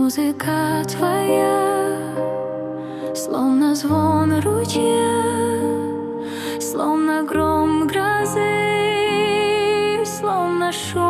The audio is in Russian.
Музыка твоя, словно звон ручья, словно гром грозы, словно шум